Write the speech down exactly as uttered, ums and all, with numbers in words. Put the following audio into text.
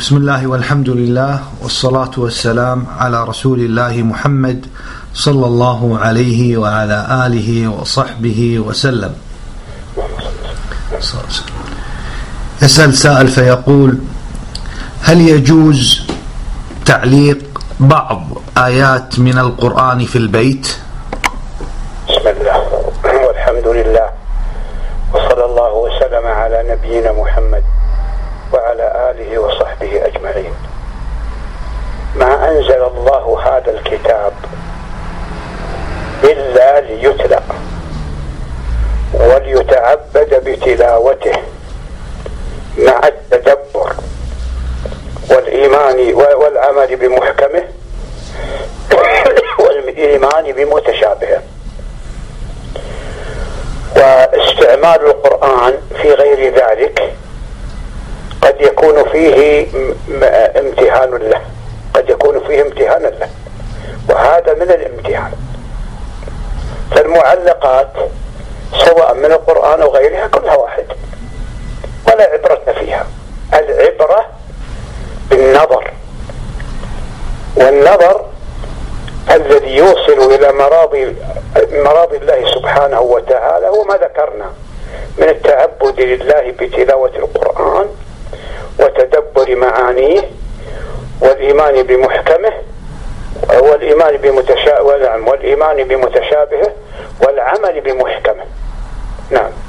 بسم الله والحمد لله والصلاة والسلام على رسول الله محمد صلى الله عليه وعلى آله وصحبه وسلم. يسأل سائل فيقول: هل يجوز تعليق بعض آيات من القرآن في البيت؟ بسم الله والحمد لله وصلى الله وسلم على نبينا محمد وعلى آله وصحبه أجمعين. ما أنزل الله هذا الكتاب إلا ليتلى وليتعبد بتلاوته مع التدبر والإيمان والعمل بمحكمه والإيمان بمتشابهه. واستعمال القرآن في غير ذلك قد يكون فيه امتحان له قد يكون فيه امتحان له وهذا من الامتحان. فالمعلقات سواء من القرآن أو غيرها كلها واحد ولا عبرة فيها. العبرة بالنظر، والنظر الذي يوصل إلى مراضي مراضي الله سبحانه وتعالى هو ما ذكرنا من التعبد لله بتلاوة القرآن وتدبر معانيه والإيمان بمحكمه والإيمان بمتشابهه والإيمان بمتشابهه والعمل بمحكمه. نعم.